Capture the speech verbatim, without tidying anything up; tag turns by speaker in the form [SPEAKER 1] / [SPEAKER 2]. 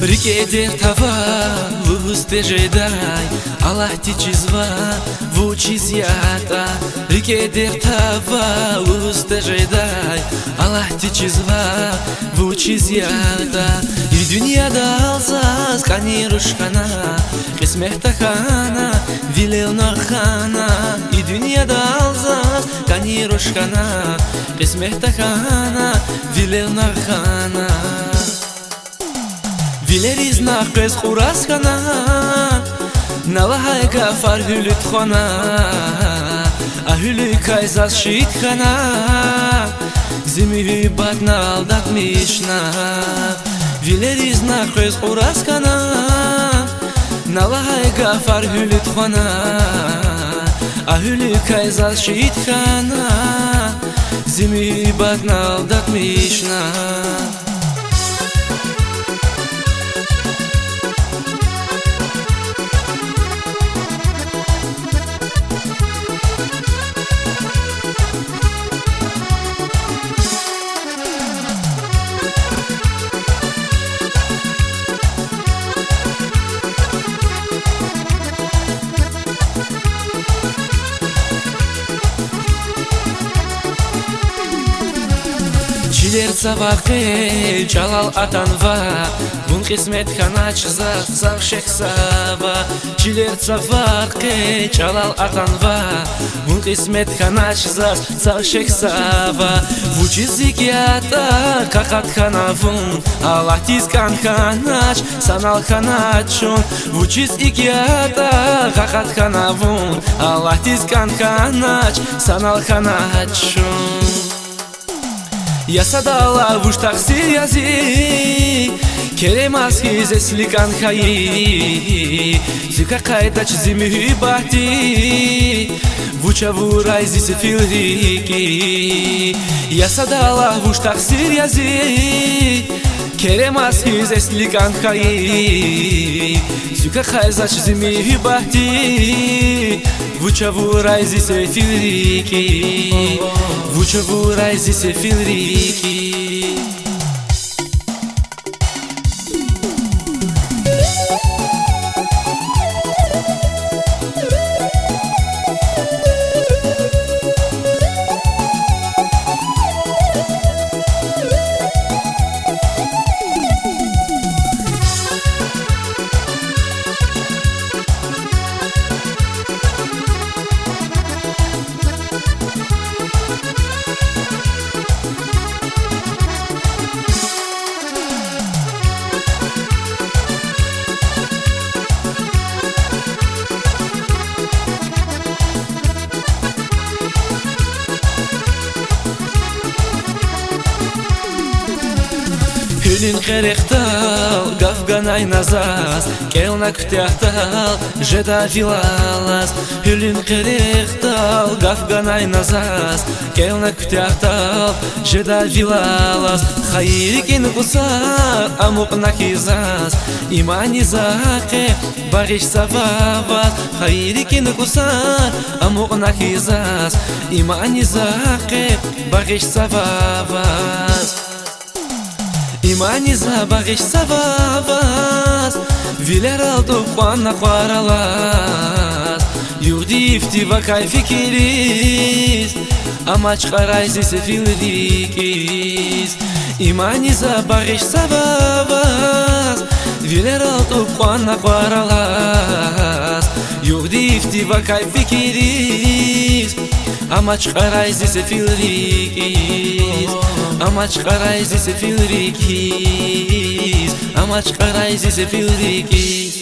[SPEAKER 1] Рикедер тава лустежедай Аллахти чизва вучизята Рикедер тава лустежедай Аллахти чизва вучизята И дуньяда алсаз канирушхана Кисмехта хана вилелна хана И дуньяда алсаз канирушхана Кисмехта хана вилелна хана Вилеріз нақыз құрасқана Налайға фар хүліт қона Ахүлі кайзас шитқана Зимі батна алдат мишна Вилеріз нақыз құрасқана Налайға фар хүліт қона Ахүлі кайзас шитқана Зимі батна алдат мишна Чилер цавахе чалал атанва Бун қисмет хана чиза сав шехсава Чилер цавахе чалал атанва Бун қисмет хана чиза сав шехсава Вучизикията какат ханавун Аллах тискан ханач санал ханачун Вучизикията какат ханавун Аллах тискан ханач санал ханачун Я садала в уштах сирязи Керемас хизес ликан хаи Зика кайдач зими бахти Вуча вурайзи сефилрики Я садала в уштах сирязи Керемас хизес ликан хаи Зика кайдач зими бахти Вуча вурайзи сефилрики Вуча вурайзи сефилрики Hülün qereqtal, gafganay nazas Kelna kütəxtal, jeda vilalas Hülün qereqtal, gafganay nazas Kelna kütəxtal, jeda vilalas Xayirikin qusar, amuq nakizas Imani zaqe, bagish savavas Xayirikin qusar, amuq nakizas Imani zaqe, bagish savavas Imani zabagish savavas Viler aldu qana qaralas Yurdifti vakay fikiris Amaç qarayzi sefilrikis Imani zabagish savavas Viler aldu qana qaralas Yurdifti vakay fikiris Amaç qarayzi sefilrikis Amaç qarayzi sefilrikis Amaç qarayzi sefilrikis